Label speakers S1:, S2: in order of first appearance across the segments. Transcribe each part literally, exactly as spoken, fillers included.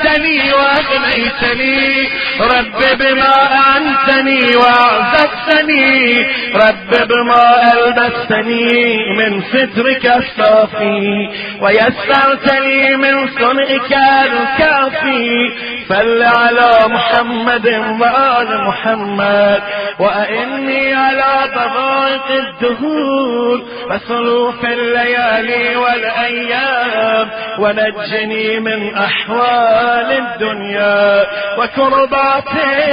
S1: أكرمتني وأغنيتني رب بما أعنتني وأعزتني رب بما ألبستني من سترك الصافي ويسرت لي من صنعك الكافي صل على محمد وآل محمد وأئني على ضغائق الدهور وصلوف الليالي والأيام ونجني من أحوال الدنيا وكربات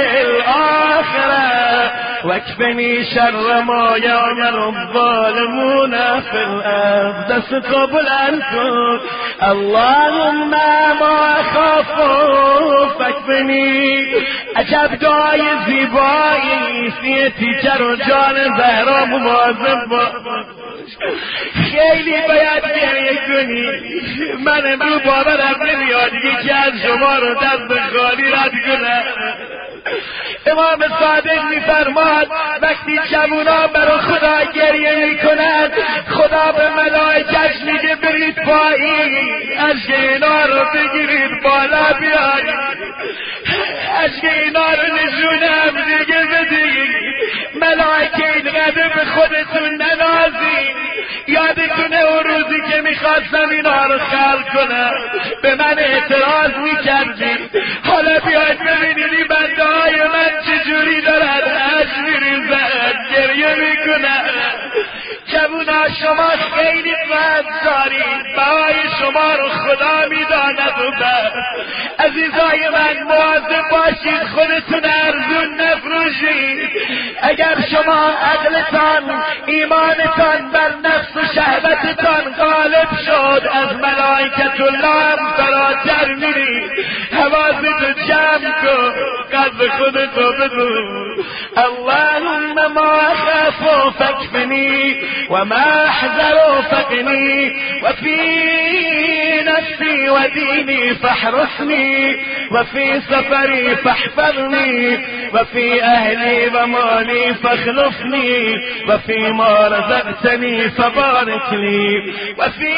S1: الآخرة واكفني شر ما يعمل الظالمون في الأرض. دست قبل أن تقول اللهم ما أخاف فاكفني. عجب دعای زیبایی سیتی جر و جان زهرا مواظب باش. خیلی باید گریه کنی. من امروز باورم نمیاد یکی از شما رو دست خالی رد کنم. امام صادق میفرماد وقتی جوونا برای خدا گریه میکنند خدا به ملائکش میگه برید پایین اشک اینا رو بگیرید بالا بیارید اشک اینا رو نشونم دیگه بدید. ملائکه اینقدر به خودتون ننازید. یادتونه اون روزی که میخواستم اینا رو خلق کنم به من اعتراض میکردید. حالا بیاید ببینید این بنده های من چجوری دارد اشک میریزد گریه میکنن. جوونا شما خیلی قدر دارید بهای شما رو خدا میداند و بس. عزیزای من مواظب باشید خودتون ارزون نفروشید. اگر شما عقلتان ایمانتان بر نفس و شهوتتان غالب شد از ملائکت الله فراتر میرید. حواستو جمع کن قدر خودتو بدون. اللهم ما اخاف فاكفني وما احذر فقني وفي نفسي وديني فاحرسني وفي سفري فاحفظني وفي اهلي ومالي فاخلفني وفيما رزقتني فبارك لي وفي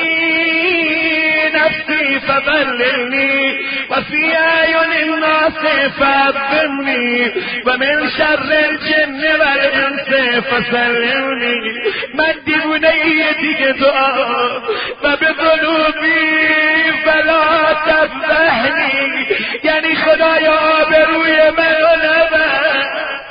S1: نفسي فبلغني وفي اعين الناس فابني ومن شر الجن والانس فسلمني. من دیوونه دیگه دعا و به ذنوبی فلا تفضحنی یعنی خدایا آبروی منو نبر.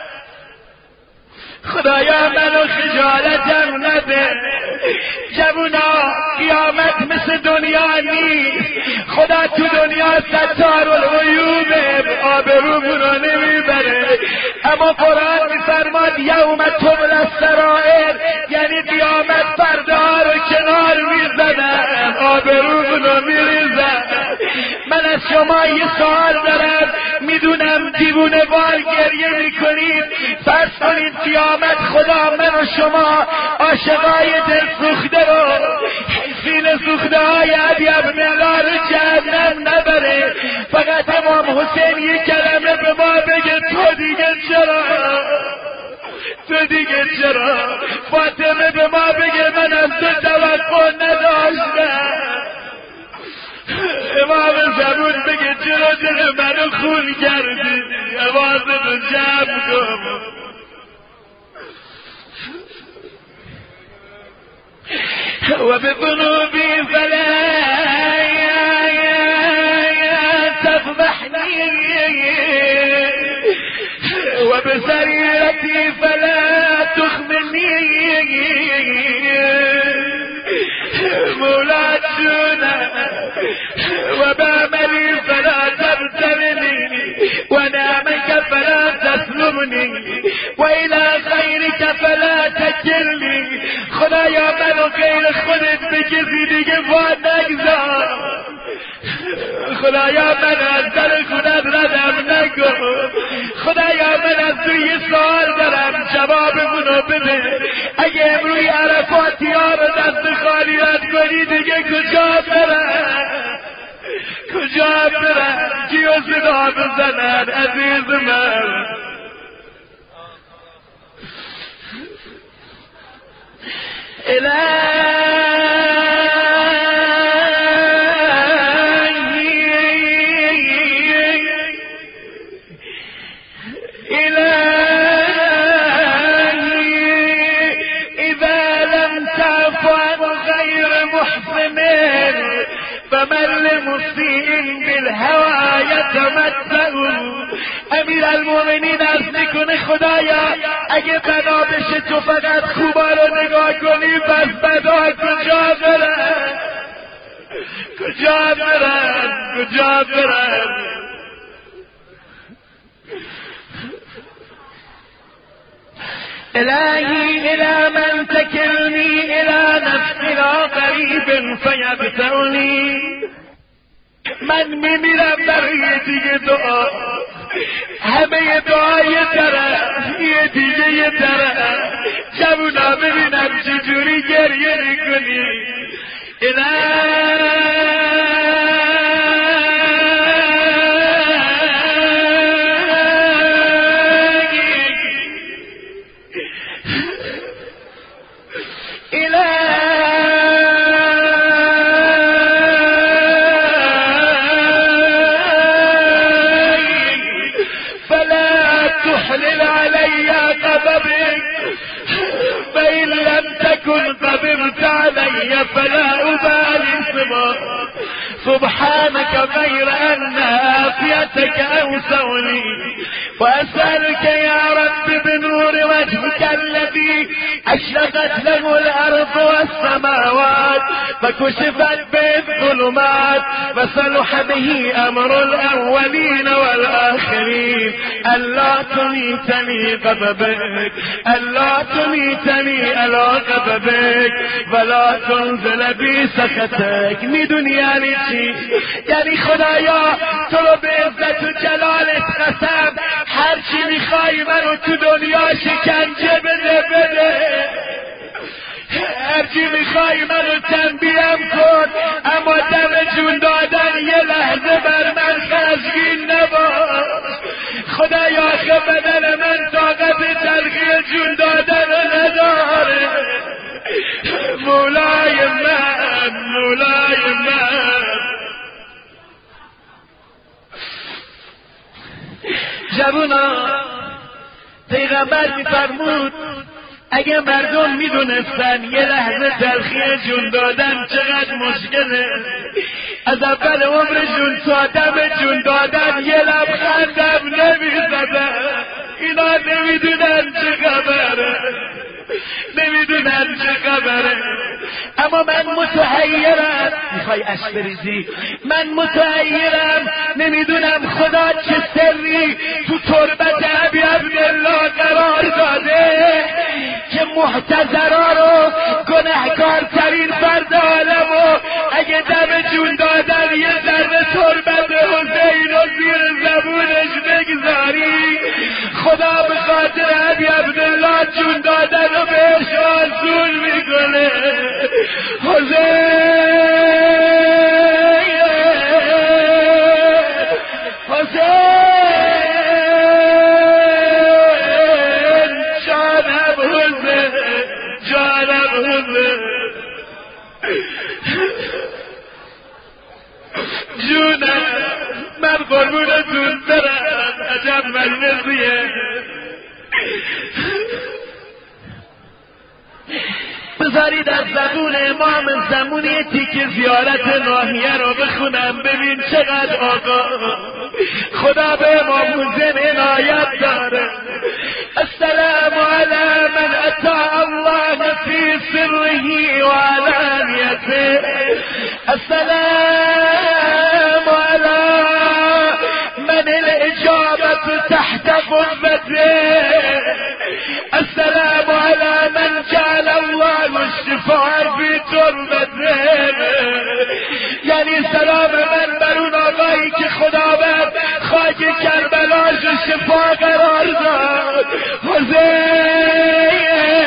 S1: خدایا منو خجالتم نده. جوونا قیامت مثل دنیا نیست. خدا تو دنیا ستار العیوبه آبرومون رو نمیبره. اما قرآن میفرماد یوم تبلی السرائر یعنی قیامت پرده‌ها رو کنار میزنن آبرومون رو میریزن. من از شما یه سوال دارم. میدونم دیوونه وار گریه میکنید. فرض کنید قیامت خدا من و شما عاشقای دل سوخته رو سینه سوخته های علی ابن الله رو جهنم نبره. فقط امام حسین یک کلمه به ما بگه تو دیگه چرا تو دیگه چرا. فاطمه به ما بگه من از تو توقع نداشتم. امام زبون بگه چرا دل منو خون کردی. حواستو جمع کن. و به ذنوبی فلا تفضحنی و به سریرتی فلا تخمنی. مولا جونه و بعملی فلا تبتلنی و نعمك فلا تسلبنی و الى خیرك فلا تکلنی. خدایا منو غیر خودت به کسی دیگه واد نگذار. خدایا من از در خودت ردم نکن. خدایا من از تو یه سوال دارم جوابمونو بده. اگه امروی عرفاتی ها رو دست خالی رد کنی دیگه کجا برن کجا برن کیو صدا بزنن عزیز من. تمتعوا. امیر المومنین از میکنه خدایا اگه بنا بشه تو فقط خوبا رو نگاه کنی، پس بدا کجا برن کجا برن کجا برن. الهی الى من تکلنی الى نفسی لا قریب فیبتعنی. من میمیرم برای دیگه دعا، همه دعا یه طرف یه دیگه یه طرف. جوونا ببینم چجوری گریه میکنی. فلا أبالي سوى سبحانك غير أن عافيتك أوسعني. وأسألك يا رب بنور وجهك الذي أشرقت له الأرض والسماوات فكشفت به الظلمات فصلح به أمر الأولين والآخرين ألا تميتني غضبك ألا تميتني على غضبك ولا تنزل بي سخطك. میدونی یعنی چی؟ یعنی خدایا تو رو به عزت و جلالت قسم هر چی میخوای منو تو دنیا شکنجه بده بده، هر چی میخوای منو تنبیهم کن، اما دم جون دادن یه لحظه بر من خشمگین نباش. خدایا که بدن من طاقت تلخی جون دادن رو نداره. مولای من مولای من. جوونا پیغمبر میفرمود اگه مردم میدونستن یه لحظه تلخی جون دادن چقدر مشکله، از اول عمرشون تا دم جون دادن یه لبخندم نمیزدن. اینا نمیدونن چه خبره نمیدونن چه خبره. اما من متحیرم. میخوای اش بریزی؟ من متحیرم، نمیدونم خدا چه سری تو تربت ابی عبدالله قرار داده که محتضرا رو گنهکار ترین فرد عالم و اگه دم جون دادن یه ذره تربت حسین و زیر زبونش بگذاری، خدا به خاطر ابی عبدالله جون دادن رو بهش آسون میکنه. حسین حسین جانم حسین جانم حسین جونم من قربونتون برم. عجب مجلسیه. بذارید از زبون امام زمونی تیک زیارت ناحیه رو بخونم ببین چقدر آقا خدا به امام حسین عنایت داره. السلام علی من اطاع الله فی سره و علانیته. السلام علی من الاجابة تحت قبته. السلام على من جعل الله الشفاء في تربته. یعنی سلام من بر اون آقایی که خداوند خاک کربلاش شفا قرار داد. حسین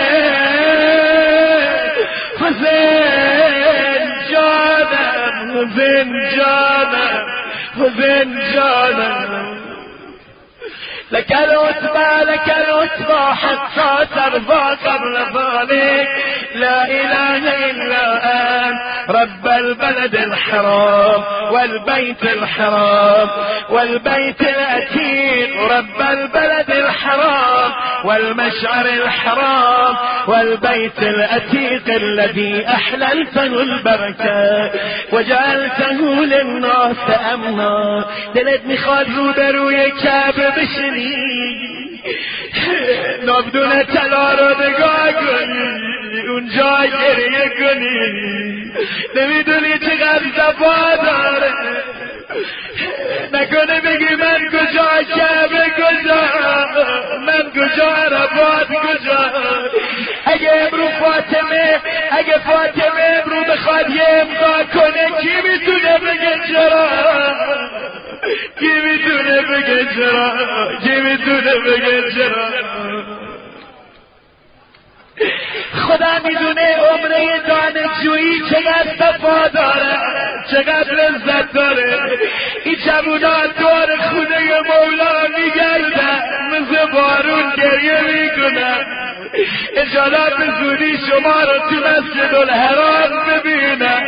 S1: حسین جانم حسین جانم حسین جانم. لك العتبى لك العتبى حتى ترضى قبل ذلك. لا اله الا انت رب البلد الحرام والبيت الحرام والبيت العتيق، رب البلد الحرام والمشعر الحرام والبيت العتيق الذي احللته البركه وجعلته للناس امنا. دلت میخواد روبروی کعبه بشینی، نابدون طلا رو نگاه کنی، اونجا گریه کنی، نمیدونی چقدر زفا داره. نکنه بگی من کجا کعبه کجا، من کجا عرفات کجا. اگه امرو فاطمه اگه فاطمه امرو بخواد یه امضا کنه کی میتونه بگه چرا؟ کی میتونه بگه چرا؟ کی میتونه بگه چرا؟ خدا میدونه عمره دانشجویی چقدر صفا داره، چقدر لذت داره. این جوونا دور خونه مولا میگردن، مثل بارون گریه میکنن. انشاءالله به زودی شما رو تو مسجد الحرام ببینن.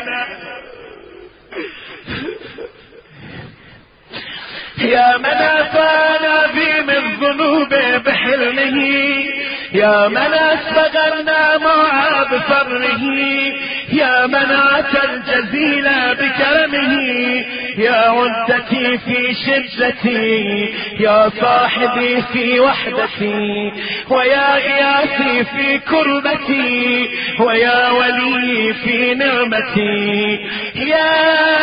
S1: يا من أفانا في من ذنوب بحلمه، يا من أسبغنا مع بفره، يا من أتى الجزيل بكرمه، يا عدتي في شدتي، يا صاحبي في وحدتي، ويا غياثي في كربتي، ويا ولي في نعمتي. يا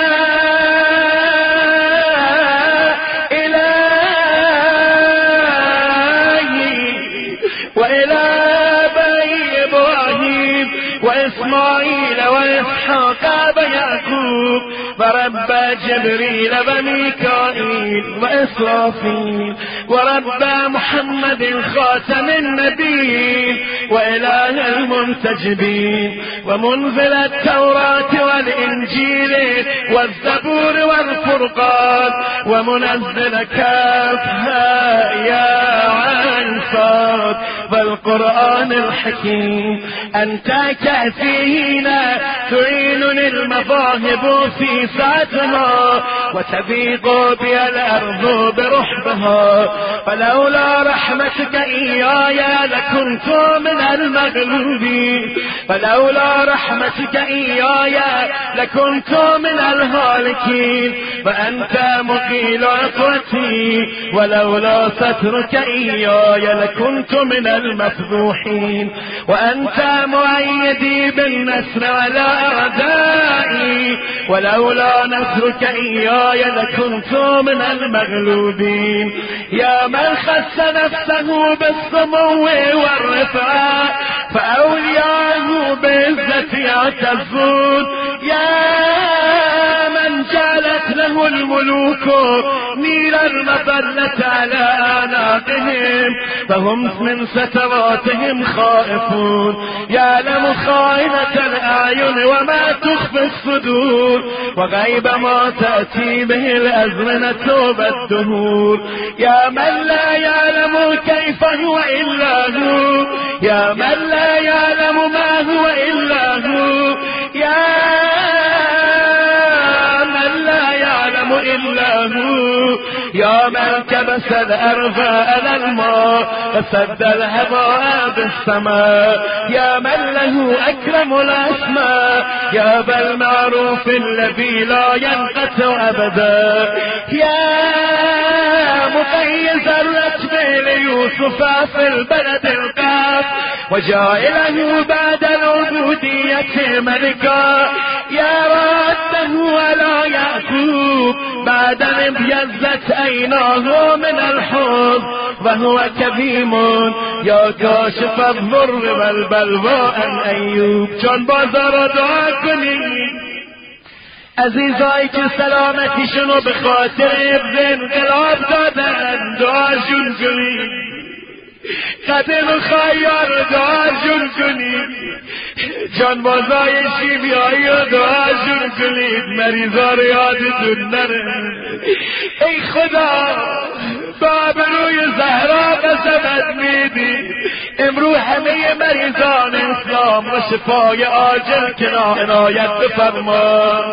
S1: وإلى بني إبراهيم وإسماعيل وإسحاق ويعقوب ورب جبريل وميكائيل وإسرافيل ورب محمد خاتم النبيين وإله المنتجبين ومنزل التوراة والإنجيل والزبور والفرقان ومنزل كافها يا عين صاد والقرآن الحكيم. أنت كافينا تعينني المذاهب في ساعتها وتبيض بي الأرض برحبها، فلولا رحمتك إياي لكنت من المغلوبين، فلولا رحمتك إياي لكنت من الهالكين، وأنت مقيل عقوتي ولولا سترك إياي لكنت من المفضوحين، وأنت مؤيدي بالنصر على أعدائي ولولا نصرك إياي لكنت من المغلوبين. يا من خص نفسه بالسمو والرفعة فأولياءه بعزة يعتزون، يا من جعلت له الملوك نيل المظلة على أعناقهم فهم من ستراتهم خائفون، يعلم خائنة الأعين وما تخفي الصدور وغيب ما تأتي به الأزمنة والدهور. يا من لا يعلم كيف هو إلا هو، يا من لا يعلم ما هو إلا هو، يا من لا يعلم إلا هو، يا من كبس الأرض على الماء وسد الهواء بالسماء، يا من له أكرم الأسماء، يا ذا المعروف الذي لا ينقطع أبدا، يا مقيز الرتب ليوسف في البلد القاف وجائله بعد العبودية ملكا، يا راده على يعقوب بعد أن ابيضت عيناه من الحب وهو كظيم، يا كاشف الضر والبلوى عن أيوب. جان بازار دعا کنید عزیزایی که سلامتیشونو به خاطر ابن انقلاب دادن دعاشون کنید، قدم خیار دعاشون کنید، جانبازای شیمیایی رو دعاشون کنید، مریضا رو یادتون نره. ای خدا با آبروی زهر عظمت میدی. امروز همه مریضان اسلام و شفای عاجل که عنایت بفرما.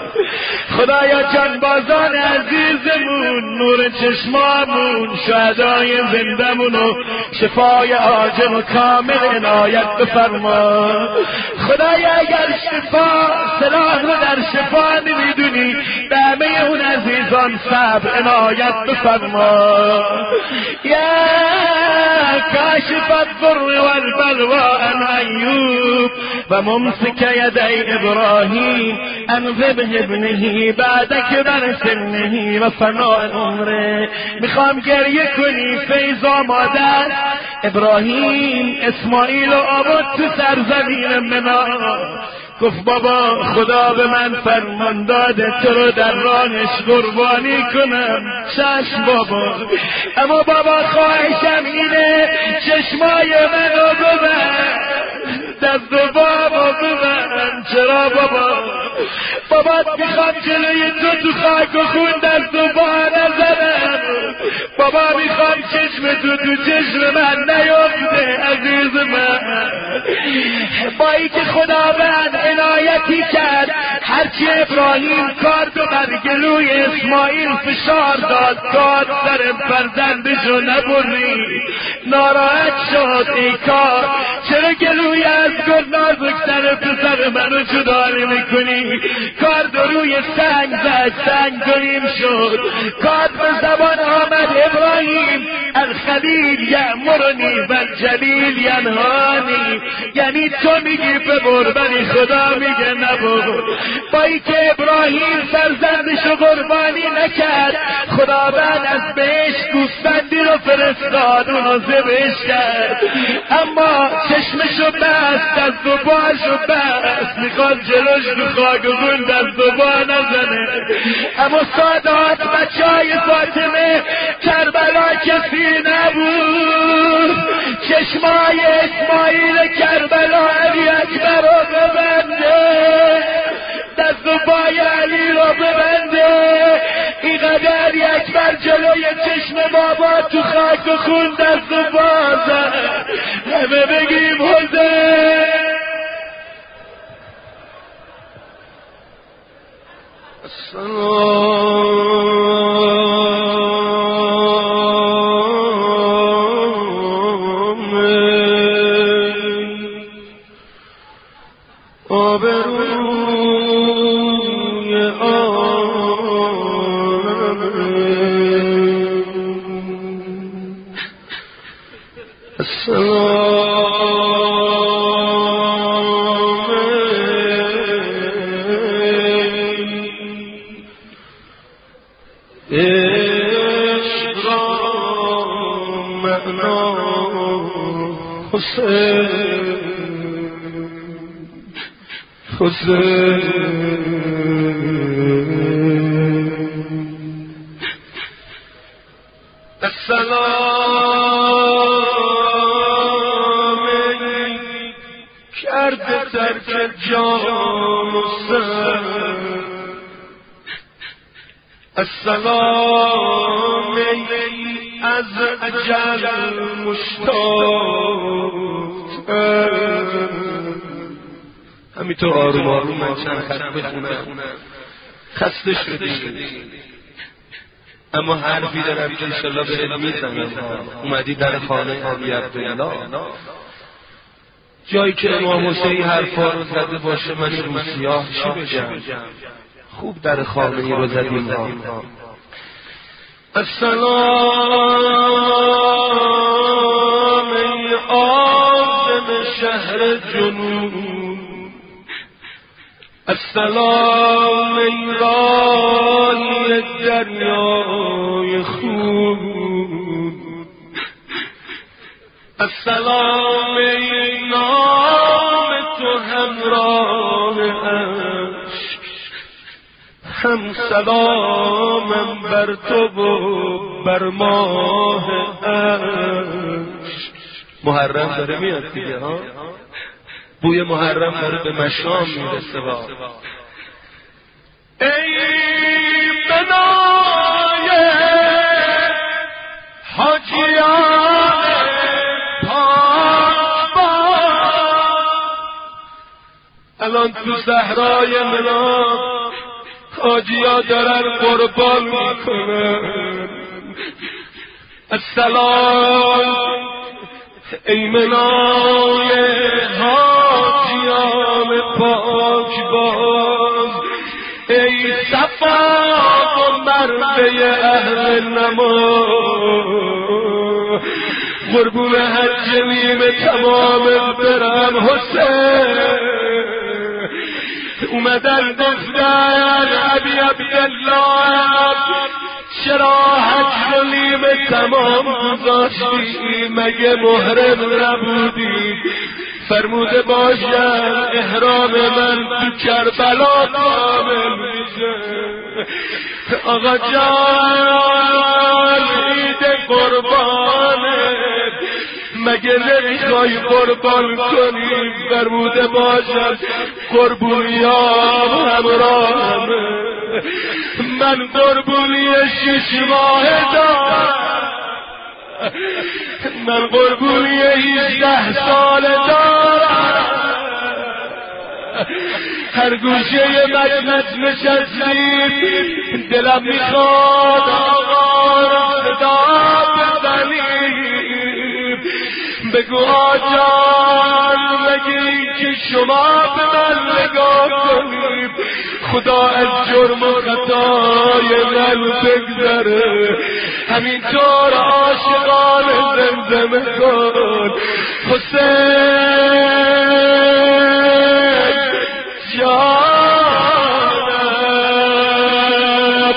S1: خدایا جانبازان عزیزمون، نور چشمامون، شهدای زندمون و شفای عاجل و کامل عنایت بفرما. خدایا اگر شفا سلاح رو در شفا نمیدونی، به همه اون عزیزان صبر عنایت بفرما. یا کاشف الضر والبلوى عن ایوب و ممسک یدی ابراهیم انذب ابنه بعد کبر سنه و فناء عمره. میخوام گریه کنی، فیض آماده است. ابراهیم اسماعیل و آورد تو سرزمین منا، گفت بابا خدا به من فرمان داده تو رو در راهش قربانی کنم. چشم بابا، اما بابا خواهشم اینه چشمای منو ببند، دست و بابا ببند. چرا بابا؟ بابا میخوام جلوی تو تو خاک و خون دست و با نزنم. بابا میخوام چشم تو تو چشم من نیفته عزیز من. با ای که خداوند عنایتی کرد، هرچی ابراهیم کار و بر گلوی اسماعیل فشار داد، کار سر فرزندشو نبری. ناراحت شد ای کار، چرا گلوی از گل نازکتر پسر منو جدا نمی‌کنی؟ کار روی سنگ زد، سنگ گریم شد. کار به زبان آمد ابراهیم الخلیل یأمرنی و الجلیل ینهانی، یعنی تو میگی ببر ولی خدا میگه نبر. با ای که ابراهیم فرزندشو قربانی نکرد، خداوند از بهشت گوسفندی رو فرستاد، اونو ذبحش کرد، اما چشمشو بست، دست و پاشو بست، میخواد جلوش تو خاک و خون دست و پا نزنه. اما سادات بچه های فاطمه کربلا کسی نبود. چشمای اسماعیل کربلا علی اکبر رو ببنده، دست و پای علی رو ببنده. اینقدر علی اکبر جلوی چشم بابا تو خاک و خون دست و پا زد. همه بگیم حسین.
S2: السلام از اجل مشتاق. همینطور آروم آروم من چند خط بخونم. خسته شدیم اما حرفی دارم که انشالله به میزنم. اومدی در خانه آبی عبدالله، جایی که امام حسین حرفا رو زده باشه، من این روسیاه چی بگم؟ خوب در خانه رو زدیم ها. السلام ای آدم شهر جنوب، السلام ای راهی دریای خوب، السلام ای نام تو همراه عشق، هم سلامم بر تو و بر ماه عشق. محرم داره میاد دیگه ها، بوی محرم داره به مشام میرسه. با ای بنای حاجیان الان تو صحرای منا حاجیا دارن قربان میکنن. السلام ای منای حاجیان پاک باز، ای صفا و مرده اهل نماز، قربون حج نیمه تمام برم حسین. اومدن گفتن ابی عبدالله چرا حج رو نیمه تمام گذاشتی، مگه محرم نبودی؟ فرموده باشم احرام من تو کربلا کامل میشه. آقا جان عید قربانه، مگه نمیخوای قربان کنی؟ فرموده باشم قربونیام همراهمه، من قربونی شش ماه دارم، من قربونی هجده سال دارم. هر گوشه مجلس نشستیم دلم میخواد آقا صدا بزنیم، بگو آجان مگه این که شما به من نگاه کنیم خدا از جرم و خطای من بگذره، همینطور عاشقان زمزمه کن حسین جانم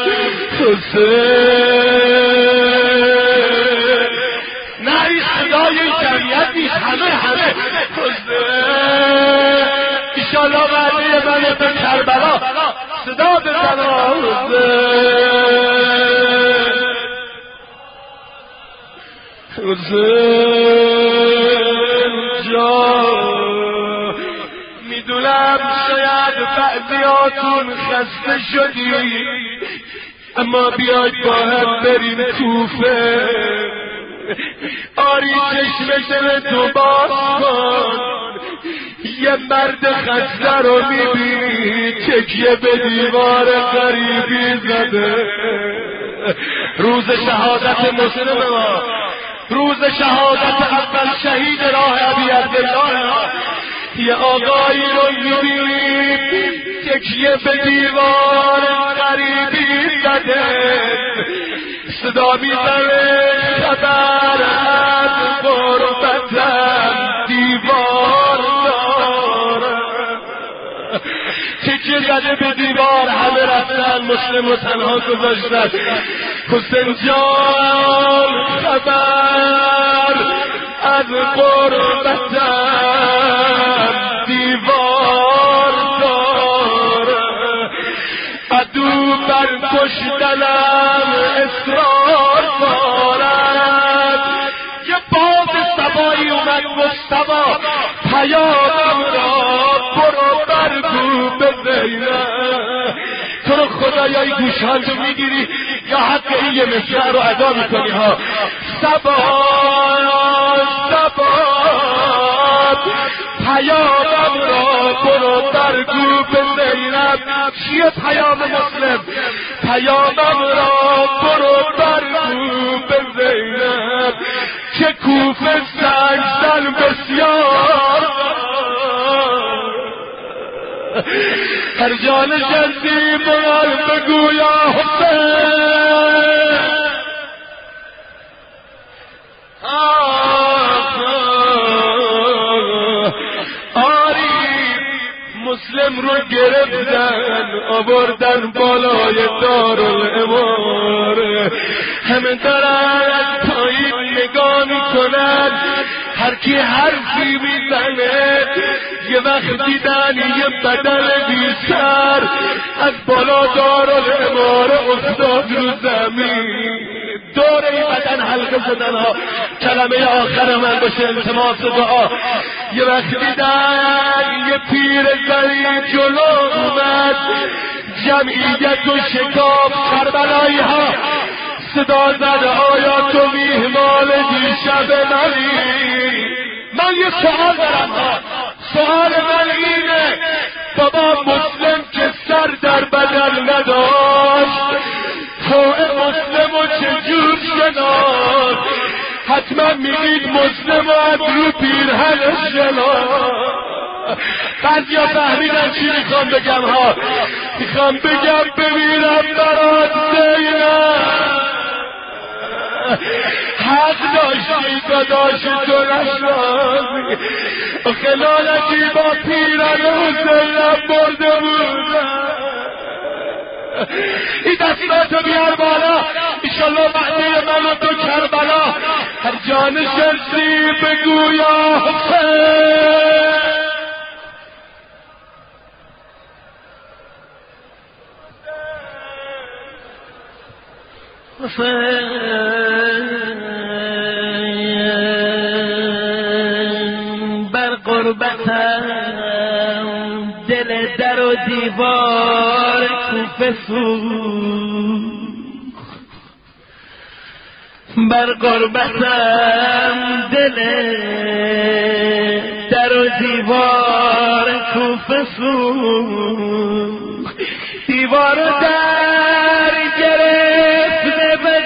S2: حسین. نه این صدای جمعیت نیست، همه همه حسین. ایشالله بعدی من به کربلا صدا بزن حسین حسین جان. میدونم شاید بعضیاتون خسته شدی، اما بیاید با هم بریم کوفه. آری چشم دل تو باز کن، یه مرد خسته رو میبینی تکیه به دیوار غریبی زده. روز شهادت مسلم ما، روز شهادت اول شهید راه ابی عبدالله، یه آقایی رو میبینی تکیه به دیوار غریبی زده، صدا میزنه خبر از غربتم دیوار داره. تکیه زده به دیوار، همه رفتن، مسلم و تنها گذاشتن. حسین جان خبر از غربتم دیوار داره، عدو بر کشتنم اصرار دارد. یه باد سبایی اومد مصطفی پیامم را برو برگو به زینب. تو رو خدا یا این گوشهاتو میگیری یا حق این یه مصرع رو ادا میکنی ها. سبا سبا پیامم را برو برگو به زینب. چیه پیام مسلم؟ پیامم را برو برگو به زینب که کوفه سنگزن بسیار، هر جان شدی بغل بگو یا حسین. آری مسلم رو گرفتن آوردن بالای دارالاماره، همه دارن از پایین نگاه میکنن، هر کی حرفی میزنه یه وقت دیدن یه بدن بی سر از بالا دارالاماره افتاد رو زمین. دور این بدن حلقه زدن ها، کلمه آخر من باشه التماس دعا. یه وقت دیدن یه پیر زنی جلو اومد، جمعیت و شکاف کربلایی ها صدا زد آیا تو میهمان دیشب منی؟ من یه سوال دارم ها، سوال من اینه
S1: بابا مسلم که سر در بدن نداشت توع مسلم و چجور شناخت؟ حتما میگید مسلم و از رو پیرهنش شناخت. بعضی ها فهمیدن چی میخوام بگم ها؟ میخوام بگم بمیرم برات زینب، حق داشتی داداش تو نشناسی، خلالتی با پیران حسینم برده بودم. این دستاتو بیار بالا، ایشالله بعدی من و تو کربلا هر جان شمسی بگویا حسین. بر قربتم دل در و دیوار کوفه سوخت، بر قربتم دل در و دیوار کوفه سوخت، دیوار در گرفت به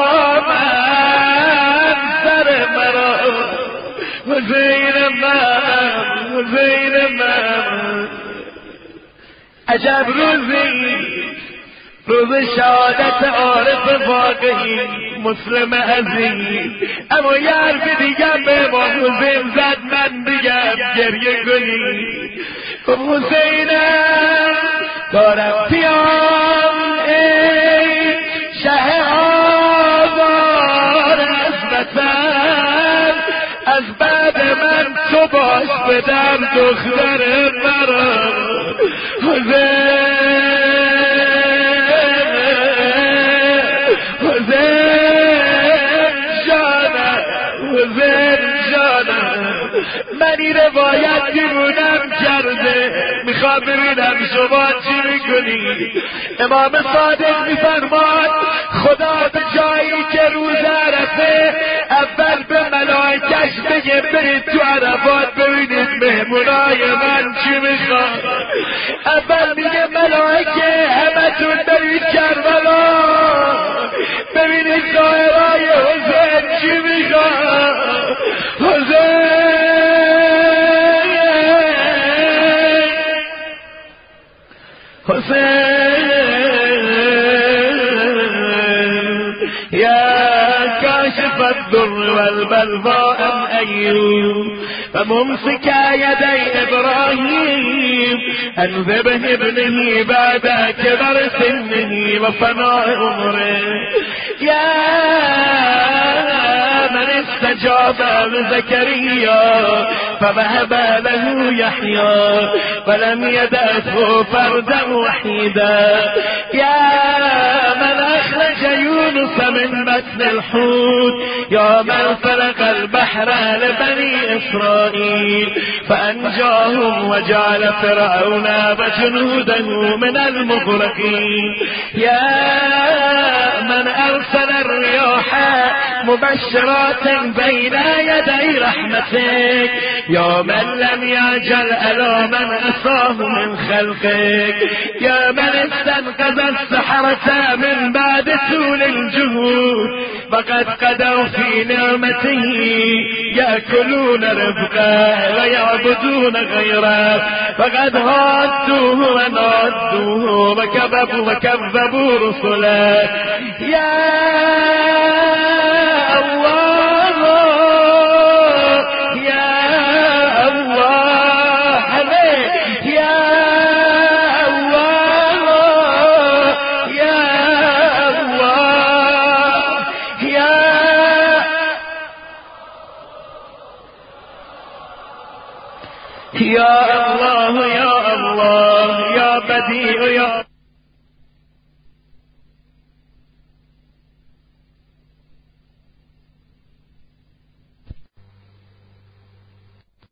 S1: دامن سر مرا حسین من، حسین من. عجب روزی، روز شهادت عارف واقعی مسلم عزیز. اما یه حرف دیگه به ما حسین زد، من دیگم گریه کنی. خب حسینم دارم پیام ای شه آوار از وطن، از بعد من تو باش بدر دختر مرا حسین. من این روایت دیوونم کرده، میخوام ببینم شما چی میکنی. امام صادق میفرماد خدا به جایی که روز عرفه اول به ملائکش بگه برید تو عرفات ببینید مهمونای من چی میخواد. اول میگه ملائکه همتون برید کربلا ببینید ظاهرای حسین چی میخواد. حسین حسين يا كاشف الضر والبلواء أم أيوب فممسكا يدي إبراهيم أنذبه ابنه بعد كبر سنه وفناء عمره. يا من استجاب لزكريا فوهب له يحيى فلم يدعه فردا وحيدا. يا من أخرج يونس من بطن الحوت، يا من فرق البحر لبني إسرائيل فأنجاهم وجعل فرعون وجنوده من المغرقين. يا من أرسل الرياح مبشرات بين يدي رحمتك، يا من لم يعجل على من أساه من خلقك. يا من استنقذ السحرة من بعد طول الجهود فقد قدوا في نعمته يأكلون رزقه ويعبدون غيره فقد هادوه ونادوه وكذبوا وكذبوا رسله. يا يا الله يا الله يا بديع يا